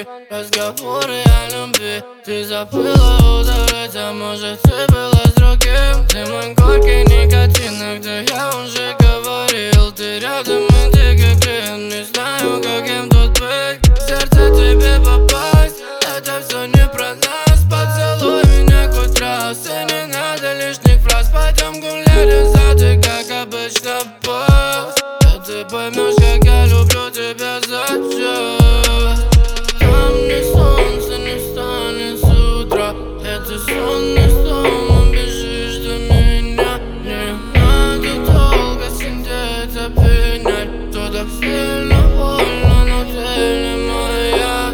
разговоры о любви. Ты забыла удалить, а может ты была с другим. Ты мой горький никотин, где я уже говорил. Ты рядом и ты как клин, не знаю, каким тут быть. В сердце тебе попасть, это все не про нас. Поцелуй меня хоть раз, и не надо лишних фраз. Пойдем гулять, за ты как обычно босс. Да ты поймешь, как я люблю тебя за час. Там не солнце не станет с утра. Это сонный сон, бежишь до меня. Не надо долго сидеть, опьянять. То так сильно больно, но ты не моя.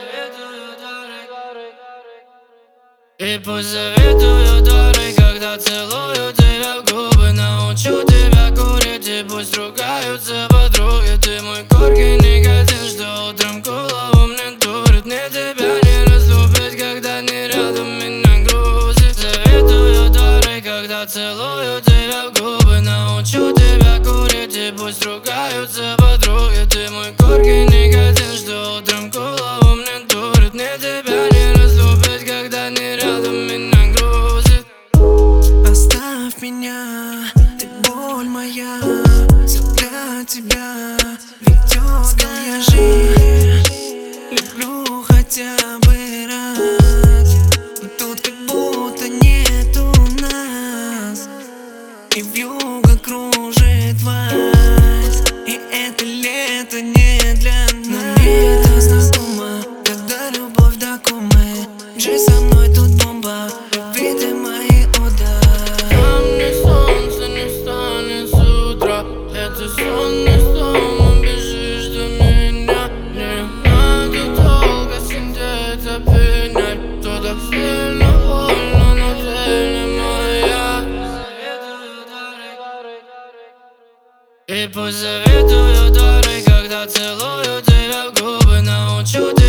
И пусть завидую дары, когда целую тебя в губы. Научу тебя курить, и пусть ругаются подруги. Ты мой горький никотин, что утром голову мне дурит. Мне тебя не разлюбить, когда не рядом меня грузит. Завидую дары, когда целую тебя в губы. Научу тебя курить, и пусть ругаются подруги. Ты мой горький никотин, что утром голову мне дурит. Мне тебя не разлюбить, когда не рядом меня грузит. Оставь меня, ты боль моя, все для тебя ведет моя жизнь. Люблю хотя бы раз, но тут как будто нету нас. И вьюга кружит вальс, и это лето не для нас. Но мне это знакомо, когда любовь до комы. Жи со мной, тут бомба, любви ты мои удары. Там не солнце не станет с утра. Это сонный сон, бежишь до меня. Не надо долго сидеть, опьянять. То так сильно больно, но ты не моя. И пусть завидую дары, когда целую тебя в губы. Научу